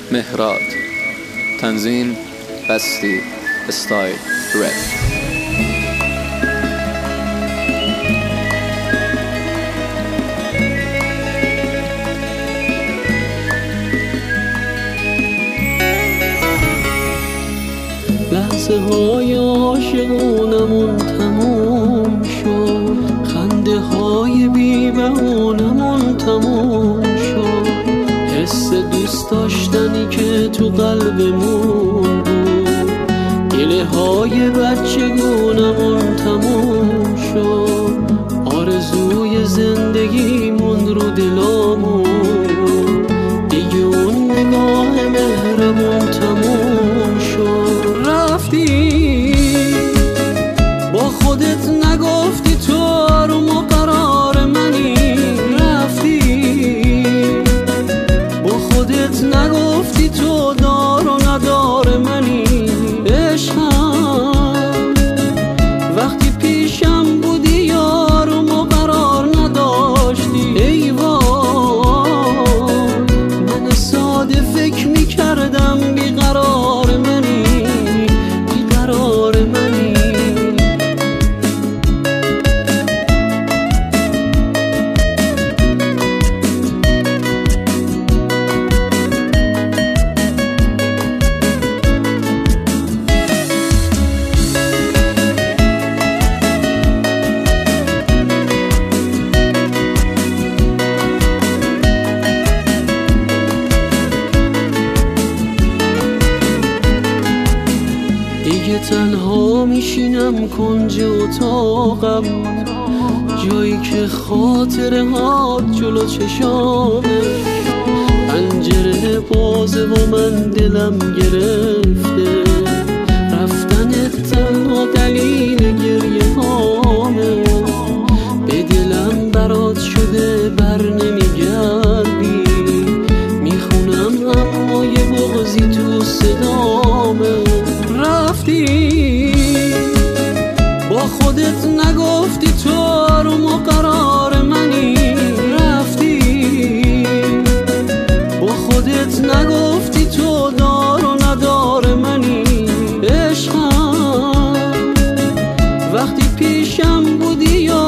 مهراد. تنظیم بستی استایل رد. لحظه های عاشقونمون تموم شد، خنده های بی بهونمون تموم شد، حس دوست داشتنی که تو قلبمون بود، گله های بچگونمون تموم شد، آرزوی زندگیمون رو دلامون، دیگه اون نگاه مهرمون تموم شد. رفتی با خودت نگفتی تو آروم و قرار منی، رفتی با خودت نگفتی تو دار و ندار منی، عشقم وقتی پیشم بودی آروم و قرار نداشتی، ای وای من ساده فکر میکردم بیقرار منی، بیقرار منی. دیگه تنها میشینم کنج اتاقم، جایی که خاطره ها جلو چشامه، پنجره بازه و من دلم گرفته، رفتن تنها دلیل گریه هامه، به دلم برات شده بر نمیگردی، میخونم اما یه بغضی تو صدامه. رفتی با خودت نگفتی تو آروم و قرار منی، رفتی با خودت نگفتی تو دار و ندار منی، عشقم وقتی پیشم بودی